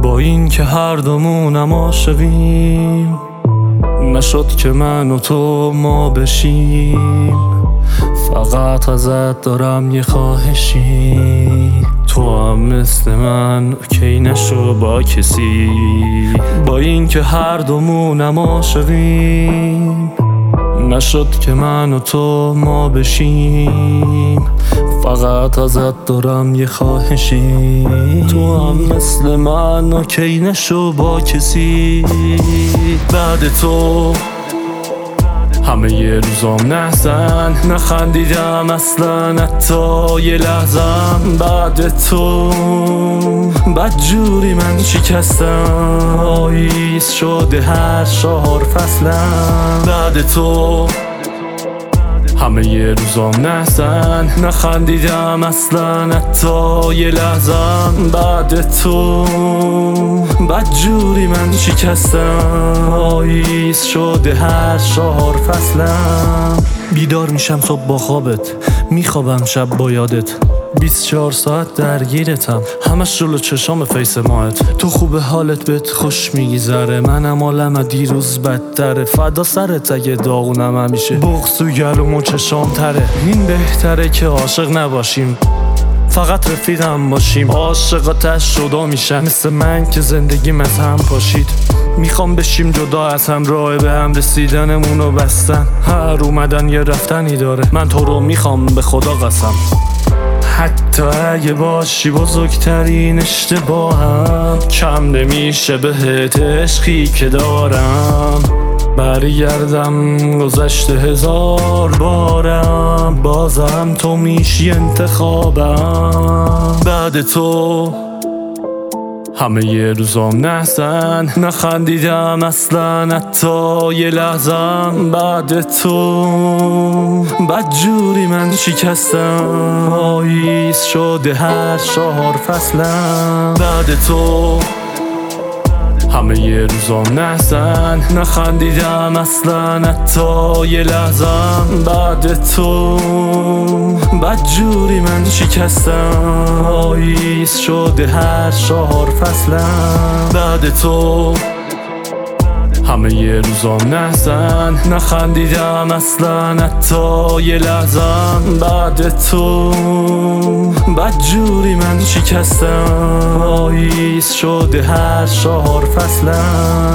با این که هر دومونم عاشقیم، نشد که من و تو ما بشیم. فقط ازت دارم یه خواهشی، تو هم مثل من اوکی نشو با کسی. با این که هر دومونم عاشقیم، نشد که من و تو ما بشیم. فقط ازت دارم یه خواهشی، تو هم مثل من اوکی نشو با کسی. بعد تو همه یه روزام نحزن، نخندیدم اصلا حتی یه لحظم. بعد تو بدجوری من شکستم، آیس شده هر 4 فصلم. بعد تو همه یه روزام نحزن، نخندیدم اصلا حتی یه لحظم. بعد تو بدجوری من شکستم، آیس شده هر 4 فصلم. بیدار میشم صبح با خوابت، میخوابم شب با یادت، 24 ساعت درگیرتم، همش جلو چشام فیس ماهت. تو خوب حالت بهت خوش میگذره، منم حالم دیروز بدتره. فدا سرت اگه داغونم همیشه، بغض تو گلوم و چشام تره. این بهتره که عاشق نباشیم، فقط رفیقم باشیم. عاشقاتش جدا میشن، مثل من که زندگیم از هم پاشید. میخوام بشیم جدا از هم، راه به هم رسیدنمونو بستن. هر اومدن یه رفتنی داره، من تو رو میخوام به خدا قسم. حتی اگه باشی بزرگترین اشتباهم، کم نمیشه بهت عشقی که دارم. برگردم گذشته 1000 بارم، بازم تو میشی انتخابم. بعد تو همه یه روزام نحزن، نخندیدم اصلا حتی یه لحظم. بعد تو بدجوری من شکستم، آیس شده هر 4 فصلم. بعد تو همه یه روزام نحزن، نخندیدم اصلا حتی یه لحظم. بعد تو بدجوری من شکستم، آیس شده هر 4 فصلم. بعد تو همه یه روزام نحزن، نخندیدم اصلا حتی یه لحظم. بعد تو بدجوری من شکستم، آیس شده هر 4 فصلم.